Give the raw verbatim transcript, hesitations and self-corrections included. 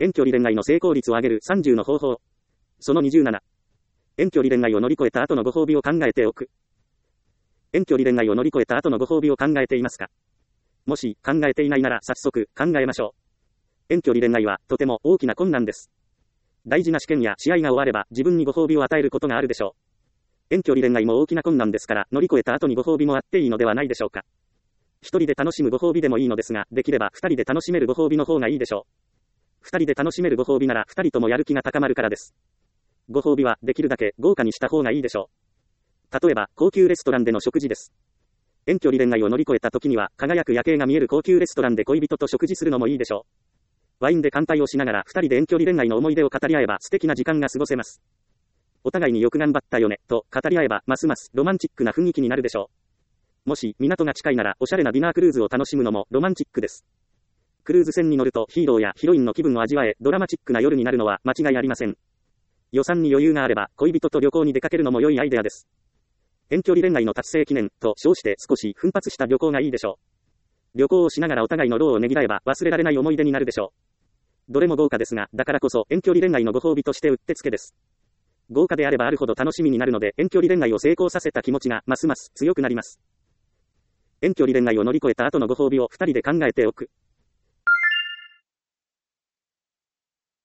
遠距離恋愛の成功率を上げるさんじゅうの方法。そのにじゅうなな。遠距離恋愛を乗り越えた後のご褒美を考えておく。遠距離恋愛を乗り越えた後のご褒美を考えていますか？もし考えていないなら早速考えましょう。遠距離恋愛はとても大きな困難です。大事な試験や試合が終われば自分にご褒美を与えることがあるでしょう。遠距離恋愛も大きな困難ですから乗り越えた後にご褒美もあっていいのではないでしょうか。一人で楽しむご褒美でもいいのですが、できれば二人で楽しめるご褒美の方がいいでしょう。二人で楽しめるご褒美なら二人ともやる気が高まるからです。ご褒美はできるだけ豪華にした方がいいでしょう。例えば高級レストランでの食事です。遠距離恋愛を乗り越えた時には輝く夜景が見える高級レストランで恋人と食事するのもいいでしょう。ワインで乾杯をしながら二人で遠距離恋愛の思い出を語り合えば素敵な時間が過ごせます。お互いによく頑張ったよねと語り合えばますますロマンチックな雰囲気になるでしょう。もし港が近いならおしゃれなディナークルーズを楽しむのもロマンチックです。クルーズ船に乗るとヒーローやヒロインの気分を味わえドラマチックな夜になるのは間違いありません。予算に余裕があれば恋人と旅行に出かけるのも良いアイデアです。遠距離恋愛の達成記念と称して少し奮発した旅行がいいでしょう。旅行をしながらお互いの労をねぎらえば忘れられない思い出になるでしょう。どれも豪華ですが、だからこそ遠距離恋愛のご褒美としてうってつけです。豪華であればあるほど楽しみになるので遠距離恋愛を成功させた気持ちがますます強くなります。遠距離恋愛を乗り越えた後のご褒美を二人で考えておく。